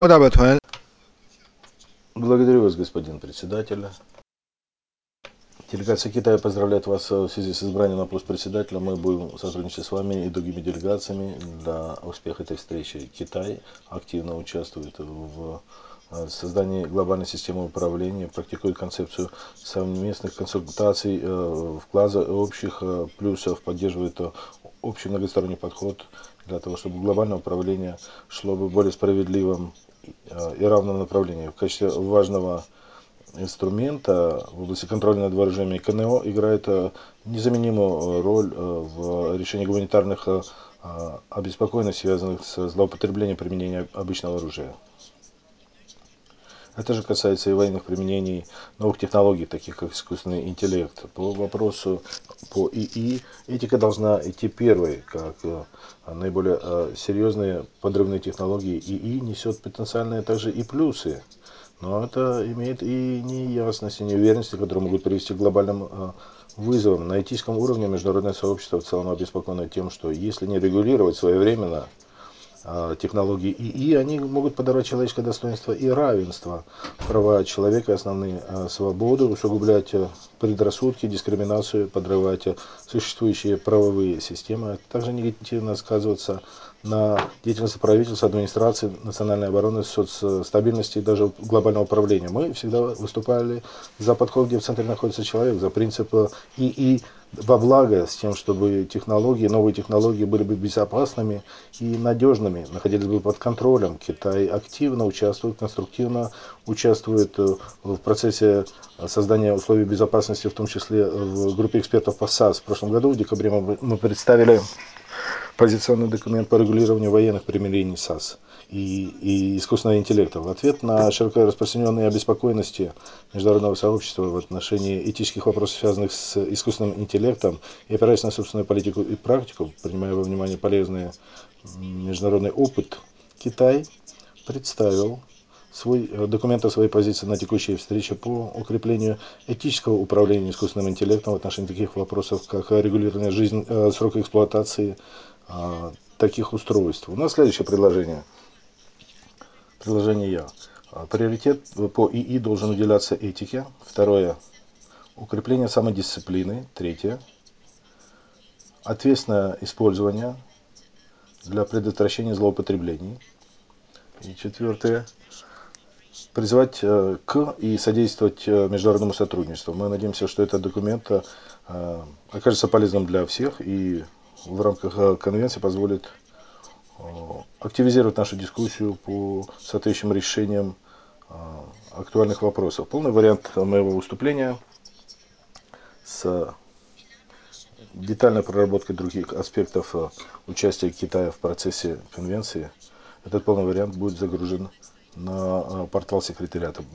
Благодарю вас, господин председатель. Делегация Китая поздравляет вас в связи с избранием на пост председателя. Мы будем сотрудничать с вами и другими делегациями для успеха этой встречи. Китай активно участвует в создании глобальной системы управления, практикует концепцию совместных консультаций, вклада общих плюсов, поддерживает общий многосторонний подход для того, чтобы глобальное управление шло бы в более справедливом и равном направлении. В качестве важного инструмента в области контроля над вооружениями КНО играет незаменимую роль в решении гуманитарных обеспокоенностей, связанных с злоупотреблением применения обычного оружия. Это же касается и военных применений новых технологий, таких как искусственный интеллект. По вопросу по ИИ, этика должна идти первой, как наиболее серьезные подрывные технологии. ИИ несет потенциальные также и плюсы, но это имеет и неясности, неуверенности, которые могут привести к глобальным вызовам. На этическом уровне международное сообщество в целом обеспокоено тем, что если не регулировать своевременно технологии ИИ, они могут подорвать человеческое достоинство и равенство, права человека, основные свободы, усугублять предрассудки, дискриминацию, подрывать существующие правовые системы, а также негативно сказываться на деятельности правительства, администрации, национальной обороны, соцстабильности и даже глобального управления. Мы всегда выступали за подход, где в центре находится человек, за принцип ИИ во благо, с тем, чтобы технологии, новые технологии были бы безопасными и надежными, находились бы под контролем. Китай активно участвует, конструктивно участвует в процессе создания условий безопасности, в том числе в группе экспертов по САС. В прошлом году, в декабре, мы представили позиционный документ по регулированию военных применений САС и искусственного интеллекта. В ответ на широко распространенные обеспокоенности международного сообщества в отношении этических вопросов, связанных с искусственным интеллектом, и опираясь на собственную политику и практику, принимая во внимание полезный международный опыт, Китай представил документ о своей позиции на текущей встрече по укреплению этического управления искусственным интеллектом в отношении таких вопросов, как регулирование срока эксплуатации таких устройств. У нас следующее предложение. Предложение Я. Приоритет по ИИ должен уделяться этике. Второе. Укрепление самодисциплины. Третье. Ответственное использование для предотвращения злоупотреблений. И четвертое. Призывать к и содействовать международному сотрудничеству. Мы надеемся, что этот документ окажется полезным для всех и в рамках конвенции позволит активизировать нашу дискуссию по соответствующим решениям актуальных вопросов. Полный вариант моего выступления с детальной проработкой других аспектов участия Китая в процессе конвенции. Этот полный вариант будет загружен на портал секретариата.